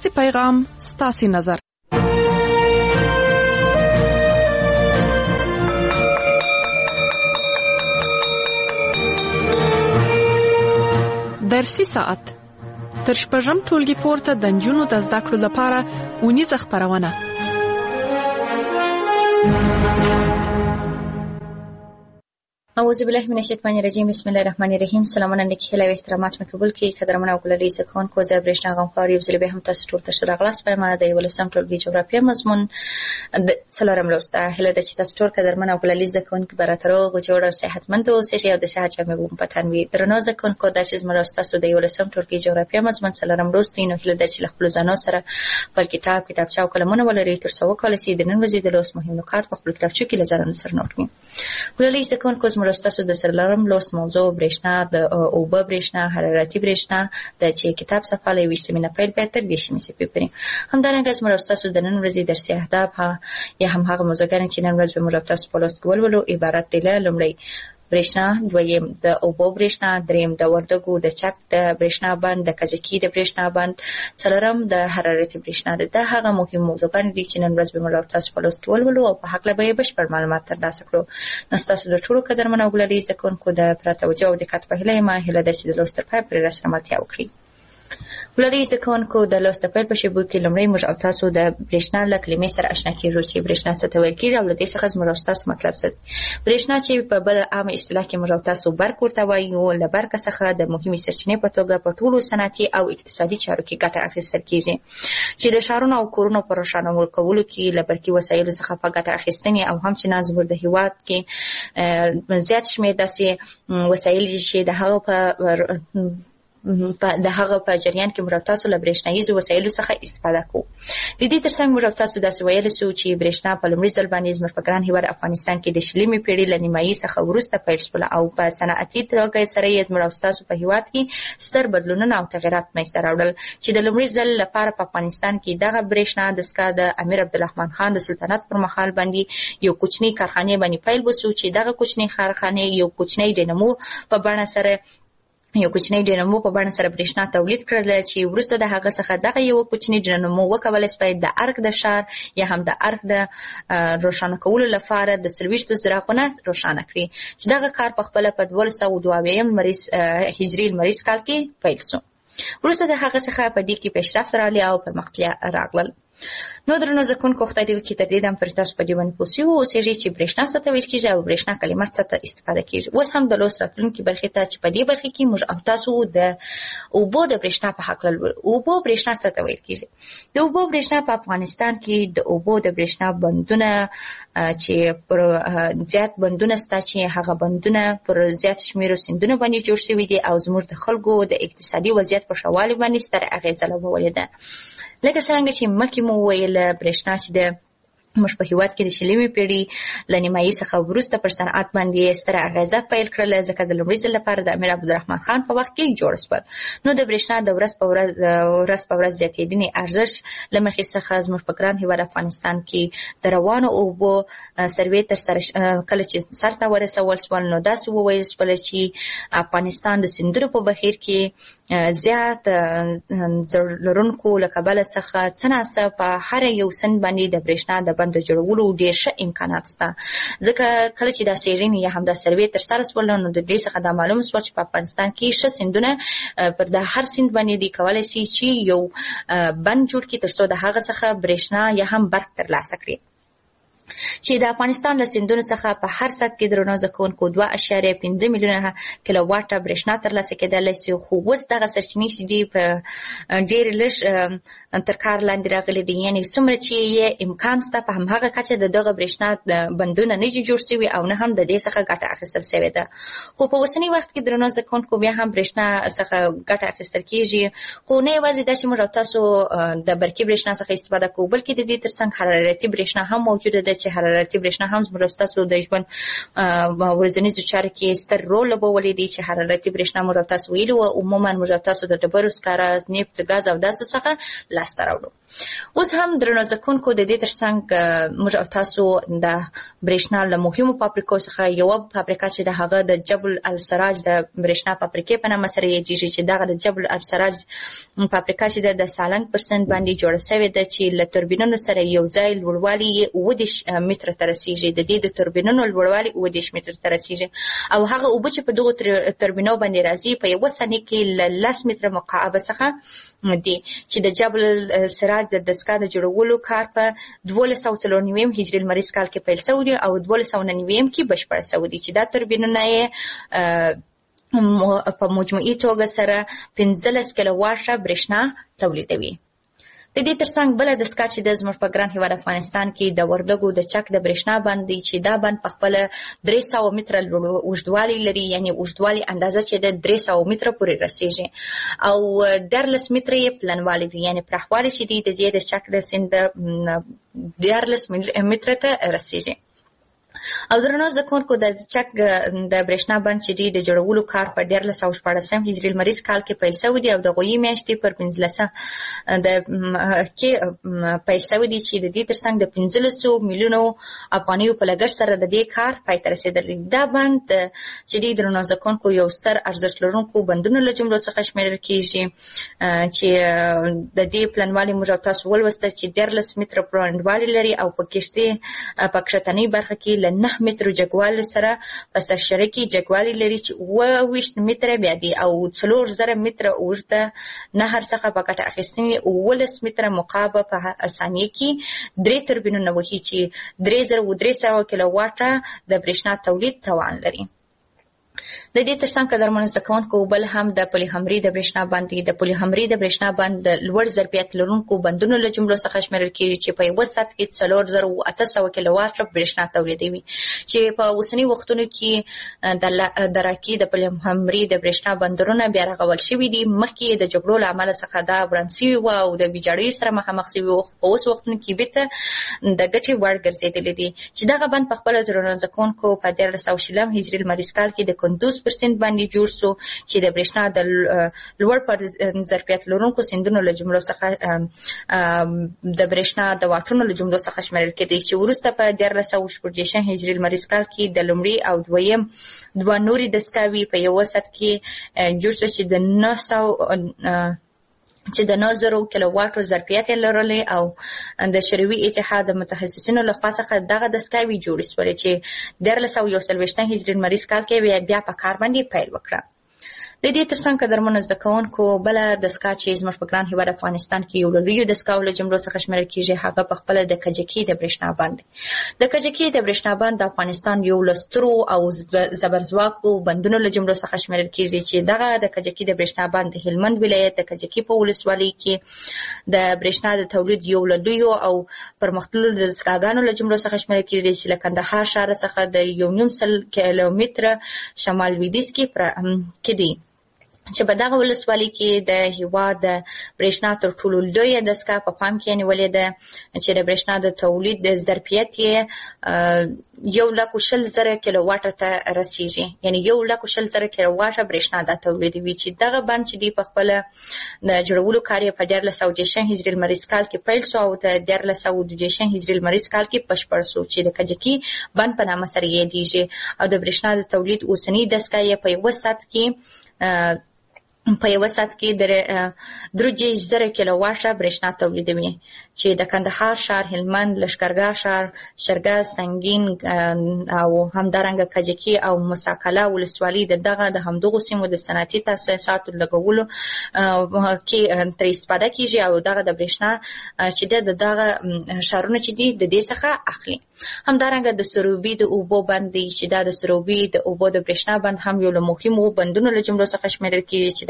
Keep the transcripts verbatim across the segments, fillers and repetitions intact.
ستاسي پیغام، ستاسي نظر. درسي ساعت تر شپږم ټولګي پورته د نجونو د زده کړو لپاره اونیزه خپرونه. اعوذ بالله من الشیطان الرجیم. بسم الله الرحمن الرحیم. سلامونه نیکی و احترامات مقبول کی قدرمن او کلری سکون کو زبر برشنا غم خاری و زری به هم تاسو ټول تشر غلاس پر ما د ولسم ټولګي جغرافیه مضمون څلورم لوسته هله د تاسو ټول قدرمن او کلری سکون کی براترو او جوړ صحتمند او سشي او د صحت جامع بوم پتانوي درنو سکون کو د چیز مرسته سو د ولسم ټولګي جغرافیه مضمون څلورم لوسته نو هله د چلخ بلوزانو سره پر کتاب کتابچه او قلمونه ولري تر څو کال سي د نن ورځې د لوس مهم نکات په خپل کتابچه کې لزرن سره نوٹ کړئ. ولري سکون کو مرسته د سرلارم لوس موضوع برېښنا د اوبه برېښنا حرارتي برېښنا د چې کتاب صفحه له ویشت مینه پیل به تر دېرش مې سپېپري همدارنګه زموږ تاسو د نن ورځې درسي اهداف یا هم هغه موضوعګانې چې نن ورځ به موږ تاسو په لوست کول ولو عبارت دي له لومړی برېښنا، دویم د اوبو برېښنا، دریم د وردګو د چک د برېښنا بند، د کجکي د برېښنا بند، څلورم د حرارتي برېښنا. دا هغه مهم موضوعګان دي چې نن ورځ به موږ تاسو په لوست کول ولو او په هکله به یې بشپړ معلومات ترلاسه کړو. نو ستاسو د ټولو قدرمنو او ګلالي زده کوونکو د پوره توجه او دقت په هیله یم هیله ده چې د لوست تر پایه پورې راسره ملتیا وکړي. ولري زده کوونکو د لوست پیل په شیبو کې لومړی موږ او تاسو د برېښنا له کلمې سره آشنا کیږو چې برېښنا څه ته ویل کیږي او له دې څخه زموږ تاسو مطلب څه دی. برېښنا چې په بل عامه اصطلاح کې موږ تاسو برق ورته وایو له برق څخه د مهمې سرچینې په توګه په ټولو صنعتي او اقتصادي چارو کې ګټه اخیستل کیږي چې د ښارونو او کورونو په روښانه کولو کې له برقي وسایلو څخه په ګټه اخیستنې او هم چې زموږ د هیواد کې زیات شمېر داسې وسایل چې د هغه په د هغه په جریان کې موږ تاسو له برېښنایي وسایلو څخه استفاده کوو. د دې ترڅنګ موږ تاسو داسې ویل سو چې برېښنا په لومړي ځل باندې زموږ په ګران هیواد افغانستان کې د شلمې پیړۍ له نیمایي څخه وروسته پیل شول او په صنعتي توګه سره یې زموږ تاسو په هیواد کې ستر بدلونونه او تغیرات منځته راوړل چې د لومړي ځل لپاره په افغانستان کې دغه برېښنا دستګاه د امیر عبدالرحمن خان د سلطنت پر مهال باندې یو کوچنی کارخانه باندې پیل وسو چې دغه کوچنی کارخانه یو کوچنی ډینمو په بڼه سره یو کوچنی ډینمو په بڼه سره برېښنا تولید کړل چې وروسته د هغه څخه دغه یو کوچنی ډینمو وکولای شي د ارګ د ښار یا هم د ارګ د روښانه کولو لپاره د څلوېښتو څراغونه روښانه کړي چې دغه کار په خپله په دوه سوه دوه اویایم هجري لمریز کال کې پیل شو. وروسته د هغه څخه په دې کې پیشرفت راغلی او پرمختیا راغلل. نو درنو زده کوونکو خدای دې وکړي تر دې دم پر تاسو په دې باندې پوه سوي واوسېږئ چې برېښنا څه ته ویل کېږي او برېښنا کلمه څه ته استفاده کېږي. اوس هم د لوست راتلونکي برخې ته چې په دې برخې کې موږ او تاسو د اوبو د برېښنا په هکله لولو. اوبو برېښنا څه ته ویل کېږي؟ د اوبو برېښنا په افغانستان کې د اوبو د برېښنا بندونه چې پر زیات بندونه شته چې هغه بندونه پر زیات شمېرو سیندونو باندې جوړ شوي دي او زموږ د خلکو د اقتصادي وضعیت په ښه والي باندې ستره اغېزه لګولې ده. لکه څنګه چې مخکې مو وویل برېښنا چې د موږ په هیواد کې د شلمې پیړۍ له نیمایي څخه وروسته پر صنعت باندې ستره اغېزه پیل کړله ځکه د لومړي ځل لپاره د امیر عبدالرحمن خان په وخت کې جوړ شول. نو د برېښنا د ورځ په ورځ ورځ په ورځ زیاتېدنې ارزښت له مخې څخه زموږ په ګران هیواد افغانستان کې د روانو اوبو سروې ترسره کله چې سر ته ورسول شول نو داسې وویل شول چې افغانستان د سیندونو په بهیر کې زیات لرونکو له کبله څخه څه ناڅه په هر یو سند باندې د برېښنا د بند جوړولو ډېر ښه امکانات شته ځکه کله چې دا څېړنې یا هم دا سروې ترسره شول نو د دې څخه دا معلوم شول چې په افغانستان کې ښه سیندونه پر د هر سیند باندې دی کولی شي چې یو بند جوړ کړي تر څو د هغه څخه برېښنا یا هم برق ترلاسه کړي چې د افغانستان له سیندونو څخه په هر سات کې درنو زده کوونکو دوه اعشاریه پنځه میلیونه کیلو واټه برېښنا ترلاسه کېدلی شي خو اوس دغه سرچینې چې دي په ډېرې لږ تر کار لاندې راغلي دي یعنې څومره چې یې امکان شته په همهغه کچه د دغه برېښنا بندونه نه دي جوړ شوي او نه هم د دې څخه ګټه اخیستل شوې ده. خو په اوسني وخت کې درنو زده کوونکو بیا هم برېښنا څخه ګټه اخیستل کېږي خو نه یوازې دا چې موږ او تاسو د برقي برېښنا څخه استفاده کوو بلکې د دې ترڅنګ حرارتي برېښنا هم موجوده ده چې حرارتي برېښنا هم زموږ ستاسو د ژوند ورځنیزو چارو کې ستر رول لوبولی دی چې حرارتي برېښنا موږ تاسو ویلي وو عموما موږ تاسو د ډبرو سکاره نفت ګاز او داسې څخه لاسته راوړو. اوس هم درنو زده کوونکو د دې ترڅنګ موږ تاسو د برېښنا له مهمو فابریکو څخه یوه فابریکه چې د هغه د جبل السراج د برېښنا فابریکې په نامه سره یادېږي چې دغه د جبل السراج فابریکه چې د سالنګ پر سیند باندې جوړه شوې ده چې له توربینونو سره یو ځای لوړوالی یې اووه دېرش متره ته رسیږي. د دې د توربینونو لوړوالی اووه دېرش متره ته رسیږي او هغه اوبه چې په دغو توربینو باندې راځي په یوه ثانیه کې له لس متره مکعبه څخه دي چې د جبل السراج د دستګاه د جوړولو کار په دولس سوه څلور نویم هجري لمریز کال کې پیل شوی دی او دولس سوه نهه نویم کې بشپړ شوی دی چې دا توربینونه یې په مجموعي توګه سره پنځلس کیلو واټه برېښنا تولیدوي. د دې ترڅنګ بله دستګاه چې د زموږ په ګران هېواد افغانستان کې د وردګو د چک د برېښنا بند دی چې دا بند په خپله درې سوه متره اوږدوالی لري، یعنې اوږدوالی اندازه چې د درې سوه متره پورې رسیږي او دیارلس متره یې پلنوالی وي، یعنې پراخوالی چې دی د دې د چک د سیند دیارلس متره ته رسیږي. او درنو زده کوونکو د چک د برېښنا بند چې دی د جوړولو کار په دیارلس سوه شپاړسم هجري لمریز کال کې پیل شوی دی او د غویي میاشتې پر پنځلسم د کې پیل شوی دی چې د دې ترڅنګ د پنځلسو میلیونو افغانیو په لګښت سره د دې کار پای ته رسېدلی. دا بند چې دی درنو زده کوونکو یو ستر ارزښت لرونکو بندونو له جملو څخه شمیرل کېږي چې د دې پلنوالي موږ تاسو ولوسته چې دیارلس متره پلنوالی لري او په کښتۍ په کښتنۍ برخه کې له نه مترو جګوالي سره په سرشره کې جګوالي لري چې اووه ویشت متره بیا دي او څلور زره متره اوږده نهر څخه په ګټه اخیستنې اوولس متره مکعبه په ثانیه کې درې توربینونه وهي چې درې زره و درې سوه کیلو واټه د برېښنا تولید توان لري. د دې ترڅنګ قدرمنو زده کوونکو بل هم د پولیحمري د برېښنا بند دی. د پولیحمري د برېښنا بند د لوړ ظرفیت لرونکو بندونو له جملو څخه شمیرل کېږي چې په یوه ساعت کې څلور زره و اته سوه کیلو واټه برېښنا تولیدوي چې په اوسني وختونو کې د راکي د پولیحمري د برېښنا بندرونه بیا رغول شوي دي. مخکې د جګړو له امله څخه دا وران شوي وو او د ویجاړیو سره مخامخ شوي وو، په اوس وختونو کې بېرته د ګټې وړ ګرځېدلي دي چې دغه بند په خپله درنو زده کوونکو په دیارلس سوه شلم هجري لمریز کال کې د کندوز پر سیند باندې جوړ شو چې د برېښنا د لوړ پر ظرفیت لرونکو سیندونو له جملو څخه د برېښنا د واټونو له جملو څخه شمیرل کېدی چې وروسته په دیارلس سوه شپږ دېرشم هجري لمریز کال کې د لومړي او دویم دوه نورې دستګاوې په یوه ساعت کې جوړ شو چې د نه سوه چې د نه زرو کیلو واټو ظرفیت یې لرلی او د شوروي اتحاد د متخصصینو لخوا څخه دغه دستګاوې جوړې شولې چې دیارلس سوه یو څلوېښتم هجري لمریز کال کې بیا په کار باندې پیل وکړه. د دې ترڅنګ قدرمنو زده کوونکو بله دستګاه چې زموږ په ګران هېواد افغانستان کې یو له لویو دستګاو له جملو څخه شمیرل کېږي هغه په خپله د کجکي د برېښنا بند دی. د کجکي د برېښنا بند د افغانستان یو له سترو او زبرځواکو بندونو له جملو څخه شمیرل کېږي چې دغه د کجکي د برېښنا بند د هلمند ولایت د کجکي په ولسوالۍ کې د برېښنا د تولید یو له لویو او پرمختللو دستګاګانو له جملو څخه شمیرل کېږي چې له کندهار ښار څخه د یو نیم سل کیلومتره شمال لویدیځ کې دی چې په دغه ولسوالۍ کې د هېواد د برېښنا تر ټولو لویه دستګاه په پام کې نیولې ده چې د برېښنا د تولید د ظرفیت یې یو لک و شل زره کیلو واټه ته رسیږي، یعنې یو لک و شل زره کیلو واټه برېښنا دا تولیدوي چې دغه بند چې دی په خپله د جوړولو کار یې په دیارلس سوه دېرشم هجري لمریز کال کې پیل شو او د دیارلس سوه دوه دېرشم هجري لمریز کال کې بشپړ شو چې د کجکي بند په نامه سره یادېږي او د برېښنا د تولید اوسنۍ دستګاه یې په یوه ساعت کې په یوه ساعت کې د درې دېرش زره کیلو واټه برېښنا تولیدوي چې د کندهار ښار، هلمند، لښکرګاه ښار، شرګه، سنګین او همدارنګه کجکي او مساکله ولسوالۍ د دغه د همدغو سیمو د صنعتي تاسیساتو لګولو کې ترې استفاده کېږي او دغه د برېښنا چې د دغه ښارونه چې دي د دې څخه اخلي. همدارنګه د سروبي د اوبو بند دی چې دا د سروبي د اوبو د برېښنا بند هم یو له مهمو بندونو له جملو څخه شمیرل کېږي چې د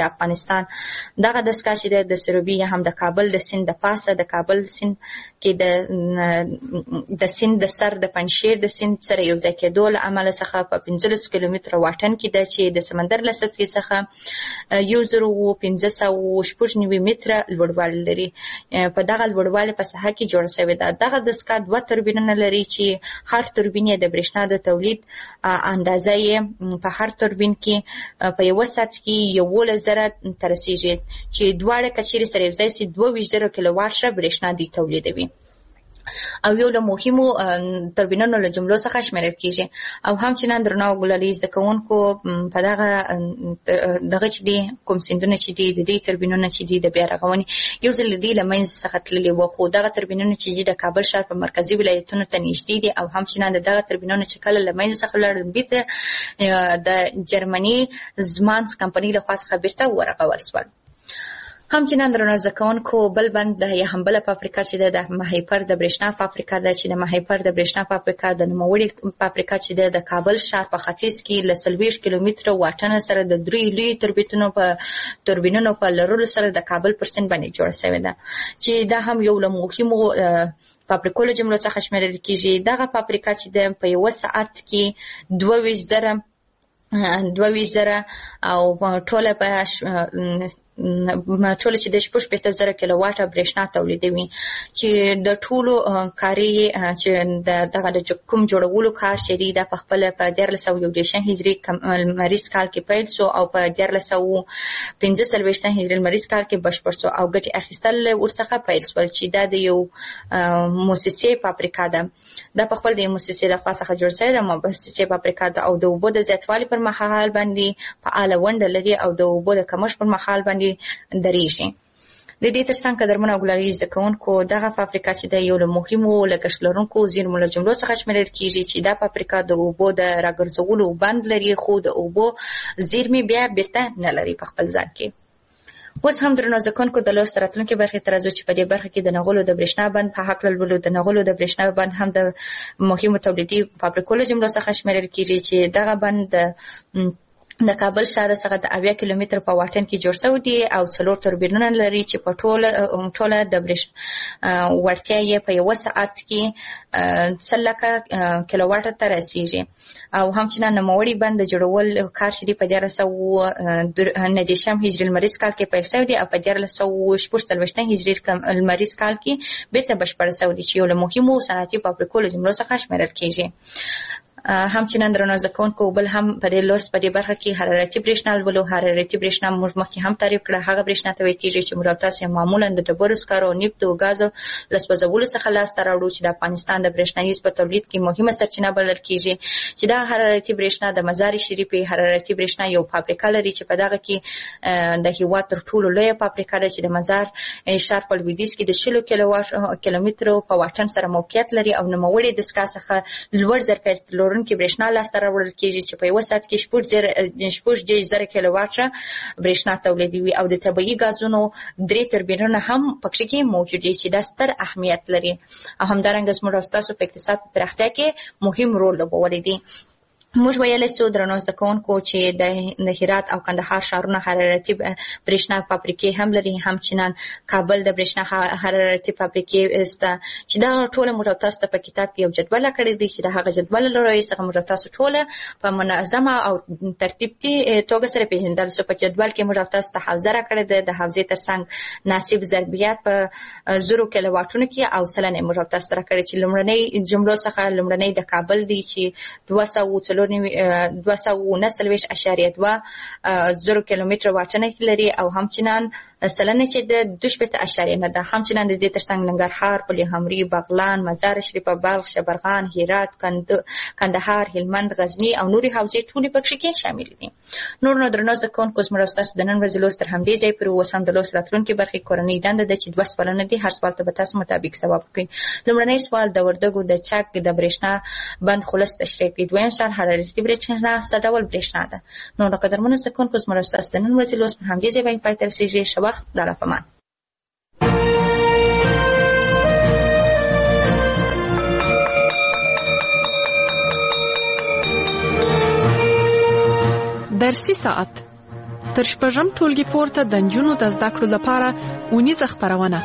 د افغانستان دغه دستګاه چې د سروبي یا هم د کابل د سیند د پاسه د کابل سیند کې د د سیند د سر د پنجشیر د سیند سره یو ځای کېدو له امله څخه په پنځلس کیلومتره واټن کې ده چې د سمندر له سطحې څخه یو زر او پنځه سوه شپږ نوي متره لوړوالی لري. په دغه لوړوالي په ساحه کې جوړه شوې ده. دغه دستګاه دوه توربینونه لري چې هر توربین یې د برېښنا د تولید اندازه یې په هر توربین کې په یوه ساعت کې یولس زره ته رسیږي چې دواړه که چیرې سره یو ځای شي دوه ویشت زره کیلوواټه برېښنا دوی تولیدوي او یو له مهمو توربینونو له جملو څخه شمیرل کیږي. او همچنان درنو ګلالي زده کوونکو په دغه دغه چې دي کوم سیندونه چې دي د دې توربینونو چې دي د بیا رغونې یو ځل دي له منځ څخه تللي وو، خو دغه توربینونه چې دي د کابل ښار په مرکزي ولایتونو ته نږدې دي او همچنان دغه توربینونه چې کله له منځ څخه لاړل بیرته د جرمني زمانس کمپنۍ له خوا څخه بیرته ورغول شول. همچنان درنو زده کوونکو بل بند یا هم بله فابریکه چې ده د مهیپر د برېښنا فابریکه ده چې د مهیپر د برېښنا فابریکه د نوموړې فابریکه چې ده د کابل ښار په ختیځ کې له څلوېښت کیلومتره واټنه سره د دریو لویو توربینونو په توربینونو په لرلو سره د کابل پر سیند باندې جوړه شوې ده چې دا هم یو له مهمو فابریکو له جملو څخه شمیرل کیږي. دغه فابریکه چې ده په یوه ساعت کې دوه ویشت زره دوه ویشت زره او ټوله په ټوله چې د شپږ شپېته زره کیلوواټه برېښنا تولیدوي چې د ټولو کاري چې دغه د کوم جوړولو کار چې دی دا په خپله په دیارلس سوه یو دېرشم هجري لمریز کال کې پیل سو او په دیارلس سوه پنځه څلوېښتم هجري لمریز کال کې بشپړ سو او ګټې اخیستل ورڅخه پیل سول چې دا د یو مؤسسې فابریکه ده. دا په خپل د مؤسسې لخوا څخه جوړ شوې ده مؤسسې فابریکه ده او د اوبو د زیاتوالي پر مهال باندې فعاله ونډه لري او د اوبو د کمښت پر مهال باندې درېږي. د دې ترڅنګ قدرمنو او ګلالي زده کوونکو دغه فابریکه چې د یو له مهمو لګښت لرونکو زیرمو له جملو څخه شمیرل کیږي چې دا فابریکه د اوبو د راګرځولو بند لري خو د اوبو زیرمې بیا بیرته نه لري په خپل ځان کې. اوس هم درنو زده کوونکو د لوست راتلونکي برخې ته راځو چې په دې برخه کې د نغلو د برېښنا بند په هکله لولو. د نغلو د برېښنا بند هم د مهمو تولیدي فابریکو له جملو څخه شمیرل کیږي چې دغه بند د د کابل ښار څخه د اویا کیلومتره په واټن کې جوړ شوی دی او څلور توربینونه لري چې په ټوله ټوله د برېښنا وړتیا یې په یوه ساعت کې سل لکه کیلوواټه ته رسیږي. او همچنان نوموړي بند د جوړول کار چې دی په دیارلس سوه نهه دېرشم هجري لمریز کال کې پیل شوی دی او په دیارلس سوه شپږ څلوېښتم هجري لمریز کال کې بیرته بشپړ شوی دی چې یو له مهمو صنعتي فابریکو له جملو څخه شمیرل کیږي. همچنان درنو زده کوونکو بل هم په دې لوست په دې برخه کې حرارتي برېښنا لولو. حرارتي برېښنا موږ مخکې هم تعریف کړه هغه برېښنا ته ویل کېږي چې موږ او تاسو معمولا د ډبرو سکرو نفت او ګازو له سوځولو څخه لاسته راوړو چې د افغانستان د برېښنایي په تولید کې مهمه سرچینه بلل کېږي چې دا حرارتي برېښنا د مزار شریف حرارتي برېښنا یو فابریکه لري چې په دغه کې د هېواد تر ټولو لویه فابریکه ده چې د مزار ښار په لویدیځ کې د شلو کیلومترو په واټن سره موقعیت لري او نوموړې دستګاه څخه لوړ ظرفیت لرونکي برېښنا لاسته راوړل کېږي چې په یوه ساعت کې شپږ دېرش زره کیلوواټه برېښنا تولیدوي او د طبیعي ګازونو درې توربینونه هم پکې کې موجود دي چې دا ستر اهمیت لري او همدارنګه زموږ او ستاسو په اقتصاد په پراختیا کې مهم رول لوبولی دی. موږ ویلی سو درنو زده کوونکو چې د هرات او کندهار ښارونه حرارتي برېښنا فابریکې هم لري. همچنان کابل د برېښنا حرارتي فابریکې شته چې دا ټوله موږ تاسو ته په کتاب کې یو جدول کړی دی چې د هغه جدول له رایې څخه موږ تاسو ټوله په منظمه او ترتیبي توګه سره پیژندل سو. په جدول کې موږ تاسو ته حوزه راکړې ده د حوزې ترڅنګ ناسب ضربیات په زرو کیلوواټونو کې او سلنه موږ تاسو ته راکړې چې لومړنۍ جملو څخه لومړنۍ د کابل دی چې دوه سوه څلور دوه سوه نهه څلوېښت اعشاریه دوه زرو کیلومتره واټن لري او همچنان سلنه چې د دوه شپېته اعشاریه نه ده. همچنان د دې ترڅنګ ننګرهار، پلخمري، بغلان، مزار شریف، بلخ، شبرغان، هرات، کندهار، هلمند، غزني او نورې حوزې ټولې پکې کې شامل دي. نور نو درنو زده کوونکو زموږ او ستاسو د نن ورځې لوست تر همدې ځای پورې اوس هم د لوست راتلونکي برخې کورنۍ دنده ده چې دوه سوالونه دي. هر سوال ته به تاسو مطابق ځواب کړئ. لومړنی سوال د وردګو د چک د برېښنا بند خلاص تشریح کړئ. دویم سوال حرارتي برېښنا څه ډول برېښنا ده. نو قدرمنو زده کوونکو زموږ او ستاسو د نن ورځې لوست په همدې ځای باندې پای ته رسېږي. ښه وخت در امان. درسي ساعت تر شپږم ټولګي پورته د نجونو د زده کړو لپاره اونیزه خپرونه.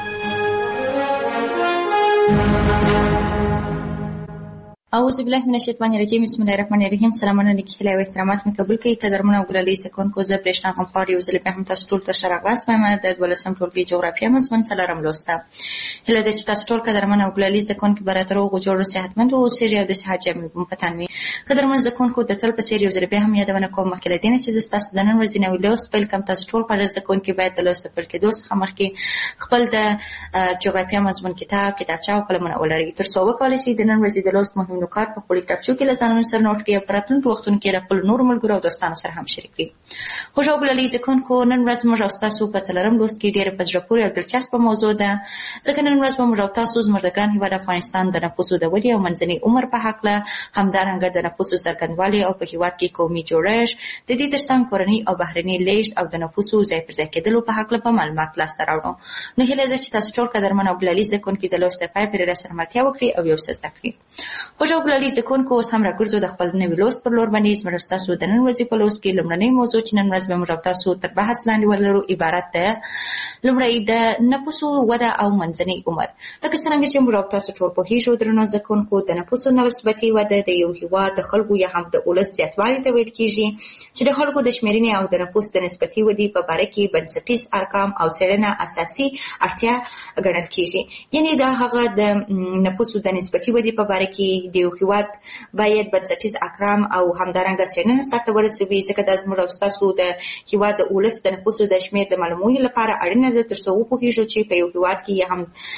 اعوذ بالله من الشیطان الرجیم. بسم الله الرحمن الرحیم. سلامونه نیکی هیله او احترامات می قبول کړئ. قدرمن او ګلالي سکونکو زه برېښنا غمخوار یو ځل بیا هم تاسو ټول ته ښه راغلاست وایم. د دولسم ټولګي جغرافیه مضمون څلورم لوسته. هیله ده چې تاسو ټول قدرمن او ګلالي زکونکو به راته روغ جوړ صحتمند اوسئ او د صحت جامې مو په تن وي. قدرمن زکونکو د تل په څېر یو ځل بیا هم یادونه کوم مخکې له دې نه چې زه ستاسو د نن ورځې نوی لوست پیل کوم. تاسو ټول خپل زکونکي باید د لوست پیل کېدو څخه مخکې خپل د جغرافیه مضمون کتاب کتابچه او قلمونه ولرئ تر څو وکولای شئ د نن ورځې د لوست مهم نکات په خپل کتابچو کې له ځانونو سره نوټ کړئ او په راتلونکو وختونو کې د خپلو نورو ملګرو او دوستانو سره هم شریک کړئ. خوږ او ګلالي زکونکو نن ورځ موږ او ستاسو په څلورم لوست کې ډېره په زړه پورې او دلچسپه موضوع ده، ځکه نن ورځ به موږ او تاسو زموږ د ګران هېواد افغانستان د نفوسو د ودې او منځني عمر په هکله، همدارنګه د نفوسو څرګندوالي او په هېواد کې قومي جوړښت، د دې ترڅنګ کورني او بهرني لیږد او د نفوسو ځای پر ځای کېدلو په هکله په معلومات لاسته راوړو. نو هیله ده چې تاسو ټول قدرمن او ګلالي زکونکي د لوست تر پای پورې راسره ملتیا وکړي او یو څه زده کړي. خوږ او ګلالي زکونکو اوس هم راګرځو د خپل نوي لوست پر لور باندې. زموږ ستاسو د نن ورځې په لوست کې لومړنۍ موضوع چې نن ورځ به موږ تاسو تر بحث لاندې ولرو عبارت ده لومړی د نفوسو وده او منځنی عمر. لکه څرنګه چې موږ تاسو ټول پوهیږو درنو زکونکو د نفوسو نسبتي وده د یو هېواد د خلکو یا هم د ولس زیاتوالي ته ویل کېږي چې د خلکو د شمېرنې او د نفوس د نسبتي ودې په باره کې بنسټیز ارقام او څېړنه اساسي اړتیا ګڼل کېږي. یعنې دا هغه د نفوسو د نسبتي ودې په باره کې د یو هېواد باید بنسټیز ارقام او همدارنګه څېړنه سرته ورسوي، ځکه دا زموږ او ستاسو د هېواد د ولس د نفوسو د شمېر د معلومولو لپاره اړینه ده تر څو وپوهېږو چې په یو هېواد کې یا هم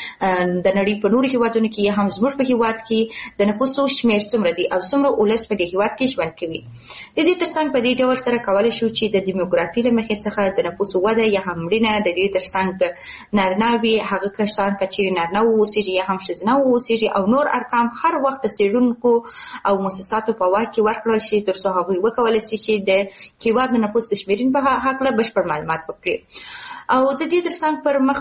د نړۍ په نورو هېوادونو کې یا هم زموږ په هېواد کې د نفوسو شمېر څومره دی او څومره ولس په دې هېواد کې ژوند کوي. د دې ترڅنګ په دې ډول سره کولی شو چې د دیموګرافي له مخې څخه د نفوسو وده یا هم مړینه د دې ترڅنګ نارینه وي، هغه کسان که چېرې نارینه واوسېږي یا هم ښځینه واوسېږي او نور ارقام هر وخت د څېړونکو او مؤسساتو په واک کې ورکړل شي تر څو هغوی وکولی شي چې د هېواد د نفوس د شمېرنې په هکله بشپړ معلومات وکړي. او د دې ترڅنګ پر مخ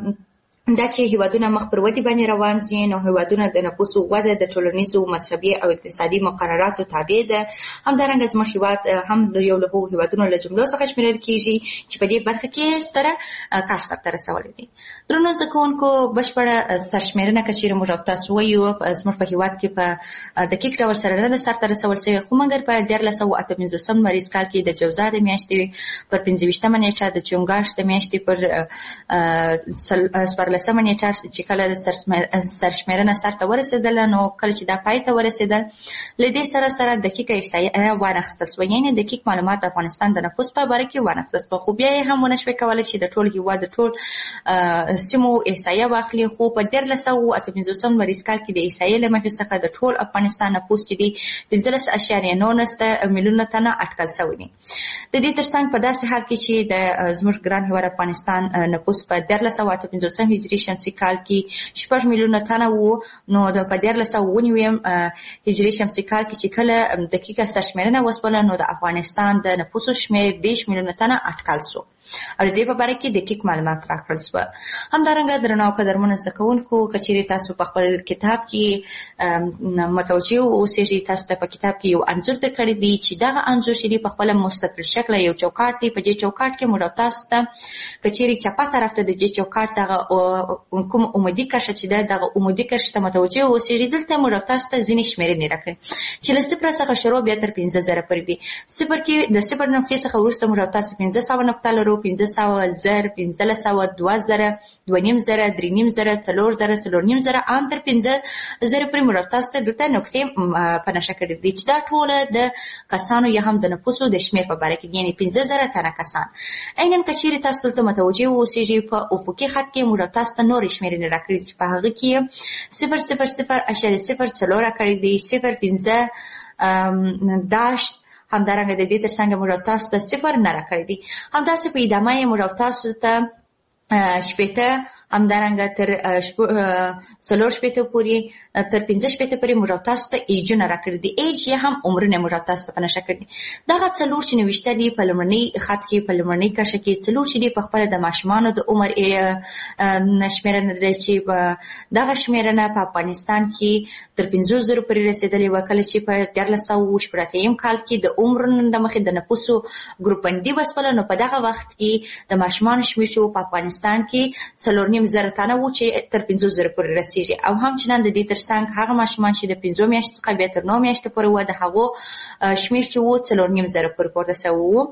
دا چې هېوادونه مخ پر ودې باندې روان دي، نو هېوادونه د نفوسو وده د ټولنیزو مذهبي او اقتصادي مقرراتو تابع ده. همدارنګه زموږ هېواد هم د یو له هغو هېوادونو له جملو څخه شمېرل کېږي چې په دې برخه کې ستره کار سرته رسولی دی. درنو زده کوونکو بشپړه سرشمېرنه که چېرې موږ او تاسو وایو زموږ په هېواد کې په دقیق ډول سره نه ده سرته رسول شوې، خو مګر په دیارلس سوه اته پنځوسم لمریز کال کې د جوزا د میاشتې پر پنځه ویشتمه نېټه د چونګاښ د میاشتې پر څوارلسمه نیټه چې کله سرشمېرنه سرته ورسېدله، نو کله چې دا پای ته ورسېدل له دې سره سره دقیقه احصایه وانخیستل شوه، یعنې دقیق معلومات د افغانستان د نفوس په باره کې وانخیستل شوه. خو بیا یې هم ونه شوې کولی چې د ټول هېواد د ټول سیمو احصایه واخلي، خو په دیارلس سوه اته پنځوسم لمریز کال کې د احصایې له مخې څخه د ټول افغانستان نفوس چې دی پنځلس اعشاریه نولس میلیونه تنه اټکل شوی دی. د دې ترڅنګ په داسې حال کې چې د زموږ ګران هېواد افغانستان نفوس په دیارلس سوه اته پنځوسم هجري شمسي کال کې شپږ میلیونه تنه وو، نو د په دیارلس سوه اووه نوي هجري شمسي کال کې چې کله دقیقه سرشمېرنه وشوله، نو د افغانستان د نفوسو شمېر دېرش میلیونه تنه اټکل شو او د دې په باره کې دقیق معلومات راکړل شوه. همدارنګه درنو او قدرمنو زده کوونکو که چېرې تاسو په خپل کتاب کې متوجه اوسېږئ، تاسو ته په کتاب کې یو انځور درکړی دی چې دغه انځور چې دی په خپله مستطیل شکله یو چوکاټ دی. په دې چوکاټ کې موږ تاسو ته که چېرې چپه طرف ته د دې چوکاټ دغه کوم عمودي کرښه چې ده دغه عمودي کرښې ته متوجه اوسېږئ، دلته موږ تاسو ته ځینې شمېرنې راکړي چې له صفره څخه شروع بیا تر پنځه زره پورې دي. صفر کې د صفر نقطې څخه وروسته موږ تاسو پنځه سوه نقطه لرو، پنځه سوه، زر، پنځلس سوه، دوه زره، دوه نیم زره، درې نیم زره، څلور زره، څلور نیم زره، ان تر پنځه زره پورې موږ تاسو ته دلته نقطې په نښه کړي دي چې دا ټوله د کسانو یا هم د نفوسو د شمېر په باره کې، یعنې پنځه زره تنه کسان. عیناً که چېرې تاسو دلته متوجه واوسېږئ، په افقي خط کې موږ تاسو ته نورې شمېرنې راکړي دي چې په هغه کې صفر صفر صفر اعشاریه صفر څلور راکړي دي، صفر پنځه داشت، همدارنګه د دې ترڅنګ موږ تاسو ته صفر نه راکړی دي. همداسې په ادامه یې موږ تاسو ته شپېته، همدارنګه تر څلور شپېته پورې تر پنځه شپېته پورې موږ او تاسو ته ایجونه راکړي دي. ایج یې هم عمرونه موږ او تاسو ته په نښه کړي دي. دغه څلور چې نوشته دي په لومړني خط کې په لومړني کرښه کې څلور چې دي په خپله د ماشومانو د عمر شمېرنه ده چې دغه شمېرنه په افغانستان کې تر پنځو زرو پورې رسېدلې وه، کله چې په دیارلس سوه شپږ اتیا کال کې د عمرونو له مخې د نفوسو ګروپبندي وسپله، نو په دغه وخت کې د ماشومانو شمېر چې په افغانستان کې څلور نیم زره تنه وو چې تر پنځو زرو پورې رسېږي. او همچنان د دې تر څنګ هغه ماشومان چې د پنځو میاشتو څخه بیا تر نهو میاشتو پورې وو، د هغو شمېر چې وو څلور نیم زره پورې پورته سوی وو،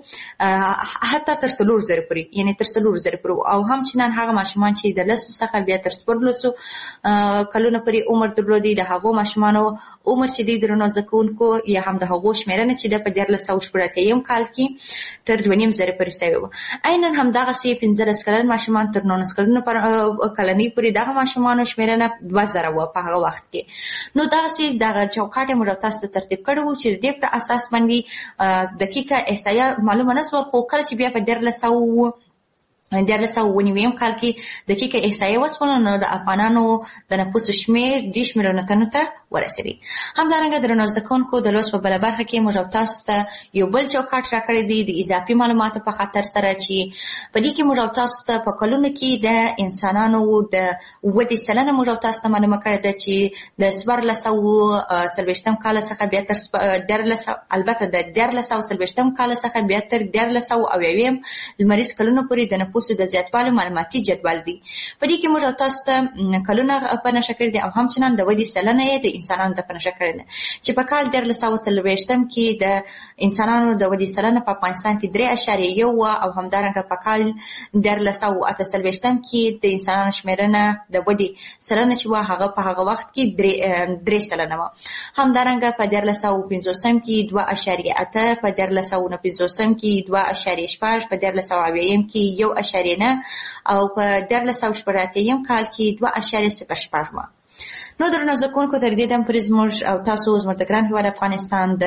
حتی تر څلور زره پورې، یعنې تر څلور زره پورې. او همچنان هغه ماشومان چې د لسو څخه بیا تر څوارلسو کلونو پورې عمر درلودی، د هغو ماشومانو عمر چې دی درنو زده کوونکو یا هم د هغو شمېرنه چې ده په دیارلس سوه شپږ اتیا کال کې تر دوه نیم زره پورې سوې وه. عیناً همدغسې پنځلس کلن ماشومان تر نولس کلونو کلنۍ پورې دغه ماشومانو شمېرنه دوه زره وه په هغه وخت کې. نو دغسې دغه چوکاټ یې موږ تاسو ته ترتیب کړی و چې د دې پر اساس باندې دقیقه احصایه معلومه نه شوه، خو کله چې بیا په دیارلس سوه دیارلس سوه اووه نوي کال کې دقیقه احصایه وسپړله، نو د افغانانو د نفوسو شمېر دېرش میلیونه تنو ته ورسېدی. همدارنګه درنو زده کوونکو د لوست په بله برخه کې موږ تاسو ته یو بل چوکاټ راکړی دی د اضافي معلوماتو په خاطر سره، چې په دې کې موږ تاسو ته په کلونو کې د انسانانو د ودې سلنه موږ تاسو ته معلومه کړې ده چې د څوارلس سوه څلوېښتم کال څخه بیا تر دیارلس البته د دیارلس سوه څلوېښتم کال څخه بیا تر دیارلس سوه اویاویم لمریز کلونو پورې د نفوسو د زیاتوالي معلوماتي جدول دی. په دې کې موږ تاسو ته کلونه په نښه کړي دي او همچنان د ودې سلنه یې د انسانانو ته په نښه کړې ده چې په کال دیارلس سوه څلوېښتم کې د انسانانو د ودې سلنه په افغانستان کې درې اعشاریه یو وه، او همدارنګه په کال دیارلس سوه اته څلوېښتم کې د انسانانو شمېرنه د ودې سلنه چې وه هغه په هغه وخت کې درې سلنه وه. همدارنګه په دیارلس سوه پنځوسم کې دوه اعشاریه اته، په دیارلس سوه نهه پنځوسم کې دوه اعشاریه شپږ، په دیارلس سوه اویایم کې یو اعشاریه نه، او په دیارلس سوه شپږ اتیا کال کې دوه اعشاریه صفر شپږ وه. نو درنو زده کوونکو تر دې دم پورې زموږ او تاسو زموږ د ګران هېواد افغانستان د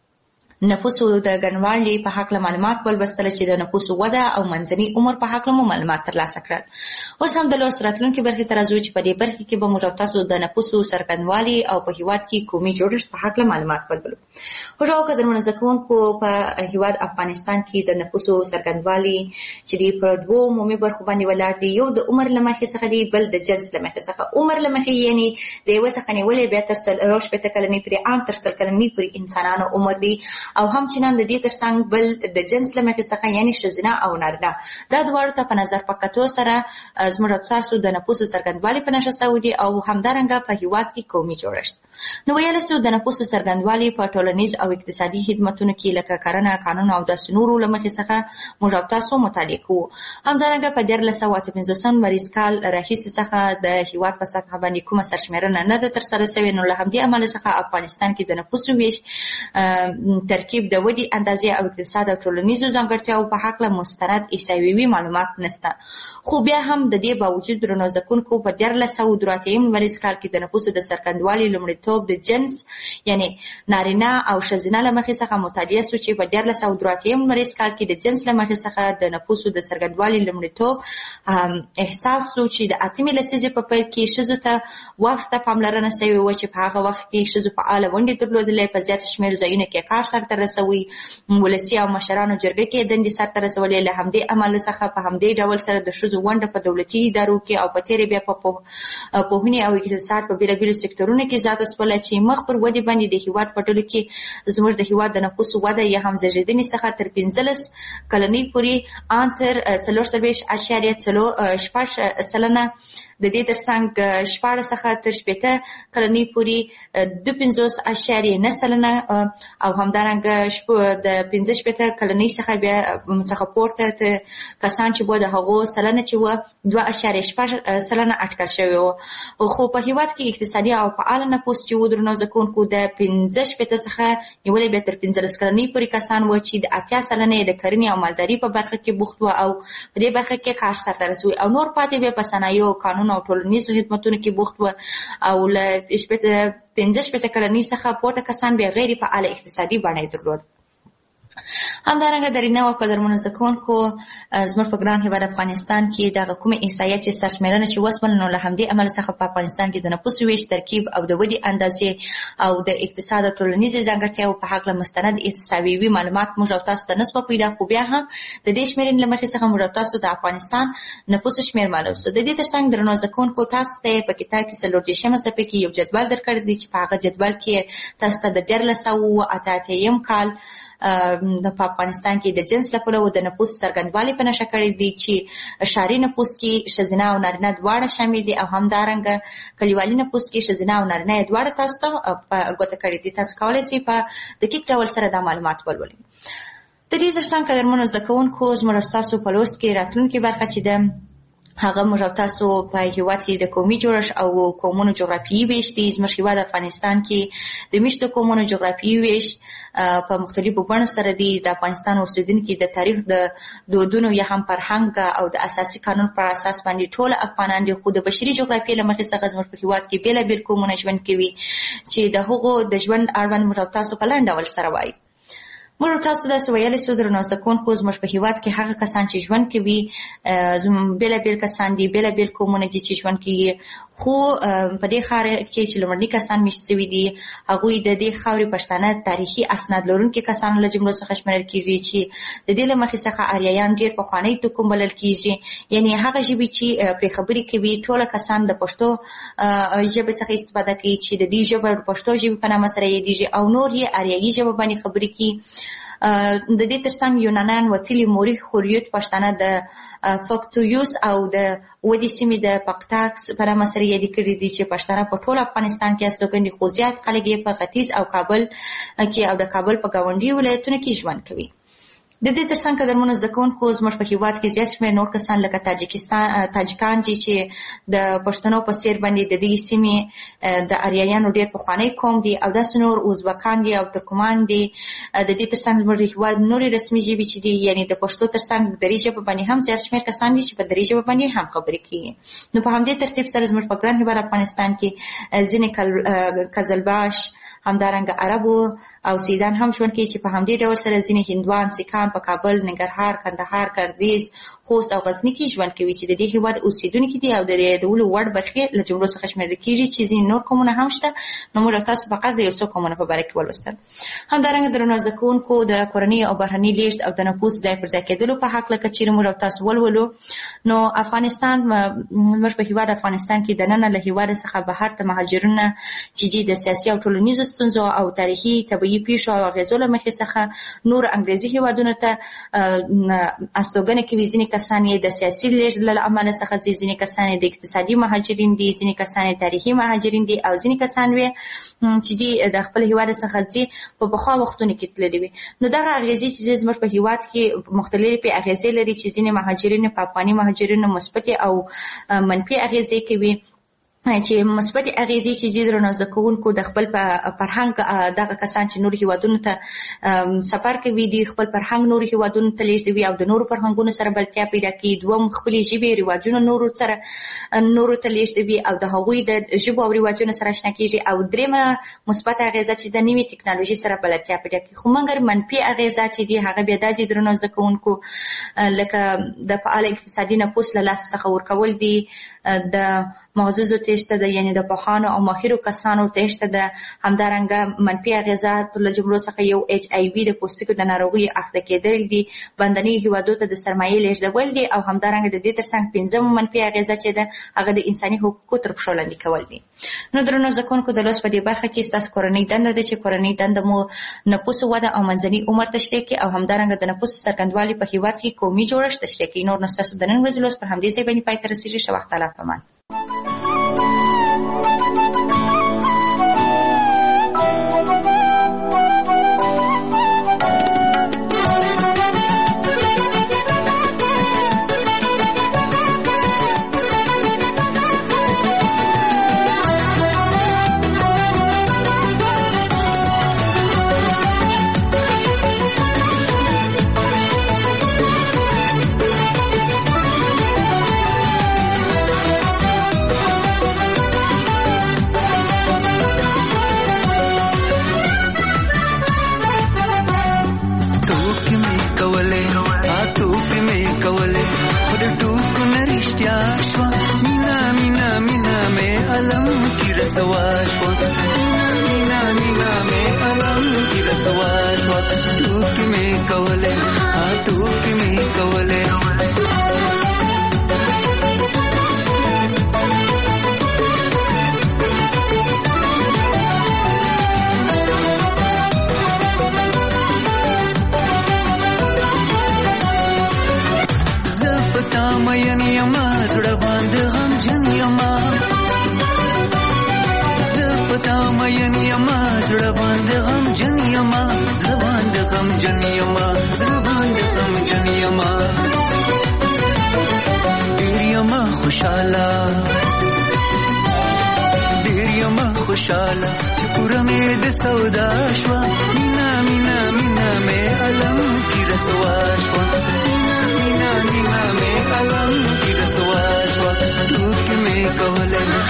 نفوسو د ګڼوالي په هکله معلومات ولوستله چې د نفوسو وده او منځني عمر په هکله مو معلومات ترلاسه کړل. اوس هم د لوست راتلونکې برخې ته راځو چې په دې برخې کې به موږ او تاسو د نفوسو څرګندوالي او په هېواد کې قومي جوړښت په هکله معلومات ولولو. هوډ او قدرمنو زده کوونکو، په هېواد افغانستان کې د نفوسو څرګندوالي چې دی په دوو عمومي برخو باندې ولاړ دی. یو د عمر له مخې څخه دی، بل د جنس له مخې څخه. عمر له مخې یعنې د یوه څخه نیولې بیا تر څلور شپېته کلنۍ پورې عام تر سل کلنۍ پورې انسانانو عمر دی، او همچنان د دې ترڅنګ بل د جنس له مخې څخه یعنې ښځینه او نارینه. دا دواړو ته په نظر په کتو سره زموږ او تاسو د نفوسو څرګندوالي په نښه سوی دي، او همدارنګه په هېواد کې قومي جوړښت. نو ویلی سو د نفوسو څرګندوالي په ټولنیز او اقتصادي خدمتونو کې لکه کرنه، قانون او داسې نورو له مخې څخه موږ او تاسو مطالعه کوو. همدارنګه په دیارلس سوه اته پنځوسم لمریز کال راهیسې څخه د هېواد په سطحه باندې کومه سرشمېرنه نه ده ترسره سوې، نو له همدې امله څخه افغانستان کې د نفوسو ویش ترکیب د ودې اندازې او اقتصاد او ټولنیزو ځانګړتیاو په هکله مستند احصایوي معلومات نشته. خو بیا هم د دې باوجود درنو زده کوونکو په دیارلس سوه دوه اتیا لمریز کال کې د نفوسو د څرګندوالي لومړیتوب د جنس یعنې نارینه او ښځینه له مخې څخه مطالعه سو، چې په دیارلس سوه دوه اتیا لمریز کال کې د جنس له مخې څخه د نفوسو د څرګندوالي لومړیتوب احساس سو چې د اتمې لسیزې په پیل کې ښځو ته وخت ته پاملرنه سوې وه چې په هغه وخت کې ښځو فعاله ونډې درلودلې، په زیات شمېر ځایونو کې کار سرته رسوي، ولسي او مشرانو جرګه کې دندې سرته رسولې. له همدې امله څخه په همدې ډول سره د ښځو ونډه په دولتي ادارو کې او په تېرې بیا په پوهنې او اقتصاد په بېلابېلو سکتورونو کې زیاته شوله، چې مخ پر ودې باندې د هېواد په ډلو کې زموږ د هېواد د نفوسو وده یا هم زېږېدنې څخه تر پنځلس کلنۍ پورې ان تر څلور څلوېښت اعشاریه شپږ سلنه، د دې ترڅنګ شپاړس څخه تر شپېته کلنۍ پورې دوه پنځوس اعشاریه نه سلنه، او همدارنګه د پنځه شپېته کلنۍ څخه بیا څخه پورته کسان چې وو د هغو سلنه چې وه دوه اعشاریه شپږ سلنه اټکل شوې وه. خو په هېواد کې اقتصادي او فعاله نفوس چې و درنو زده کوونکو د پنځه شپېته څخه نیولې بیا تر پنځلس کلنۍ پورې کسان وو چې د اتیا سلنه یې د کرنې او مالداري په برخه کې بوخت وو او په دې برخه کې کار سرته رسوي، او نور پاتې بیا په صنایعو، قانون او ټولنیزو خدمتونو کې بوخت وو، او له پنځه شپېته کلنۍ څخه پورته کسان بیا غیر فعاله اقتصادي بڼه یې درلود. همدارنګه درنه او قدرمنو زده کوونکو زموږ په ګران هېواد افغانستان کې دغه کومې احصایې چې سرشمېرنه چې وسول نو له همدې امله څخه په افغانستان کې د نفوس ویش ترکیب او د ودې اندازې او د اقتصاد او ټولنیزې ځانګړتیاو په هکله مستند احصایوي معلومات موږ او تاسو ته نسبه پیدا خو بیا هم د دې شمېرنې له مخې څخه موږ او تاسو د افغانستان نفوس شمېر معلوم سو. د دې ترڅنګ درنو زده کوونکو تاسو ته په کتاب کې څلور دېرشمه صفحې کې یو جدول درکړی دی چې په هغه جدول کې تاسو ته د دیارلس سوه اته اتیا کال په افغانستان کې د جنس له پلوه د نفوس څرګندوالی په نښه کړی دی چې ښاري نفوس کې ښځینه او نارینه دواړه شامل دي او همدارنګه کلیوالي نفوس کې ښځینه او نارینه دواړه تاسو ته په ګوته کړي دي. تاسو کولی شئ په دقیق ډول سره دا معلومات ولولئ. د دې ترڅنګ قدرمنو زده کوونکو زموږ ستاسو په لوست کې راتلونکې برخه چې ده هغه موږ او تاسو په هېواد کې د قومي جوړښت او قومونو جغرافیایي ویش دی. زموږ هېواد افغانستان کې د میشتو قومونو جغرافیایي ویش په مختلفو بڼو سره دی. د افغانستان اوسېدونکي د تاریخ د دودونو یا هم فرهنګ او د اساسي قانون پر اساس باندې ټول افغانان دي، خو د بشري جغرافیې له مخې څخه زموږ په هېواد کې بېلابېل قومونه ژوند کوي چې د هغو د ژوند اړوند موږ او تاسو په لنډ ډول سره وایو. موږ تاسو داسې ویلی سو درنو زده کوونکو زموږ په هېواد کې هغه کسان چې ژوند کوي بېلابېل کسان دي، بېلابېل قومونه دي چې ژوند کوي، خو په دې ښار کې چې لومړني کسان میشت شوي دي هغوی د دې خاورې پښتانه تاریخي اسناد لرونکي کسانو له جملو څخه شمېرل کېږي چې د دې له مخې څخه آریایان ډېر پخوانی توکم بلل کېږي، یعنې هغه ژبې چې پرې خبرې کوي ټوله کسان د پښتو ژبې څخه استفاده کوي چې د دې ژبه د پښتو ژبې په نامه سره یادېږي او نور یې آریایي ژبه باندې خبرې کوي. د دې ترڅنګ یونانیان وتلي موري خوریوت پښتانه د فکتویوس او د ودې سیمې د پقتاکس په نامه سره یادې کړي دي چې پښتانه په ټول افغانستان کې استوګن دي، خو زیات خلک یې په ختیځ او کابل کې او د کابل په ګاونډي ولایتونو کې ژوند کوي. د دې ترڅنګ قدرمنو زده کوونکو زموږ په هېواد کې زیات شمېر نور کسان لکه تاجکستان تاجکان دي چې د پښتنو په څېر باندې د دې سیمې د اریایانو ډېر پخوانی قوم دي او داسې نور ازبکان دي او ترکمان دي. د دې ترڅنګ زموږ د هېواد نورې رسمي ژبې چې دي یعنې د پښتو ترڅنګ دري ژبه باندې هم زیات شمېر کسان دي چې په دري ژبه باندې هم خبرې کوي. نو په همدې ترتیب سره زموږ په ګران هېواد افغانستان کې ځینې قزلباش همدارنګه عربو او سیدان هم ژوند کوي چې په همدې ډول سره ځینې هندوان سیکان په کابل، ننګرهار، کندهار، ګردیز، خوست او غزني کې ژوند کوي چې د دې هېواد اوسېدونکي دي او د یادولو وړ برخې له جملو څخه شمېرل کېږي چې ځینې نور قومونه هم شته. نو موږ تاسو فقط د یو څو قومونو په باره کې ولوستل. همدارنګه درنو زده کوونکو د کورني او بهرني لیږد او د نفوس ځای پر ځای کېدلو په هکله که چېرې موږ تاسو ولولو نو افغانستان موږ په هېواد افغانستان کې دننه له هېواده څخه بهر ته مهاجرونه چې دي د سیاسي او ټولنیزو ستونزو او تاریخي طبیعي پیښو او اغېزو له مخې څخه نور انګریزي هېوادونو ته استوګنه کوي. ځینې کسان یې د سیاسي لیږد له امله څخه ځي، ځینې کسان یې د اقتصادي مهاجرین دي، ځینې کسان یې تاریخي مهاجرین دي او ځینې کسان وي چې دي د خپل هېواد څخه ځي په پخوا وختونو کې تللي وي. نو دغه اغېزې چې زموږ په هېواد کې مختلفې اغېزې لري چې ځینې مهاجرینو په افغاني مهاجرینو مثبتې او منفي اغېزې کوي چې مثبتې اغېزې چې دي درنو زده کوونکو د خپل فرهنګ دغه کسان چې نورو هېوادونو ته سفر کوي دي خپل فرهنګ نورو هېوادونو ته لیږدوي او د نورو فرهنګونو سره بلدتیا پیدا کوي. دوم خپلې ژبې رواجونه نورو سره نورو ته لیږدوي او د هغوی د ژبو او رواجونو سره اشنا کېږي. او درېیمه مثبته اغېزه چې د نوې ټکنالوژي سره بلدتیا پیدا کوي. خو مګر منفي اغېزه چې دي هغه بیا دا دي درنو زده کوونکو لکه د فعال اقتصادي نفوس له لاسه څخه ورکول دي، د معززو تیښته ده یعنې د پوهانو او ماهرو کسانو تیښته ده. همدارنګه منفي اغېزاتو له جملو څخه یو ایچ آی وي د پوستکو د ناروغیو اخته کېدل دي، بندنیو هېوادو ته د سرمایې لیږدول دي او همدارنګه د دې ترڅنګ پنځمه منفي اغېزه چې ده هغه د انساني حقوقو تر پښو لاندې کول دي. نو درنو زده کوونکو د لوست په دې برخه کې ستاسو کورنۍ دنده ده چې کورنۍ دنده مو نفوسو وده او منځني عمر تشریح کړي او همدارنګه د نفوسو څرګندوالي په هېواد کې قومي جوړښت تشریح کړي. نور نو ستاسو د نن ورځې لوست پر همدې ځای باندې پای ته رسېږي. ښه وخت الله پامان. علم کی رسوا شوا مینا مینا میں علم کی رسوا شوا ټوکی می کوله ها ټوکی می کوله زپتا مین یما زړه باندې غم جن یما زپتا مین یما زړه باندې غم جن یما زړه باندې غم جن یما زړه باندې غم جن یما ډیر یما خوشاله ډیر یما خوشاله چې پوره مې د سودا شوا مینا مینا مینا مې علم کی رسوا شوا مینا مینا میں علم کی رسوا شوا ټوکی میں کوله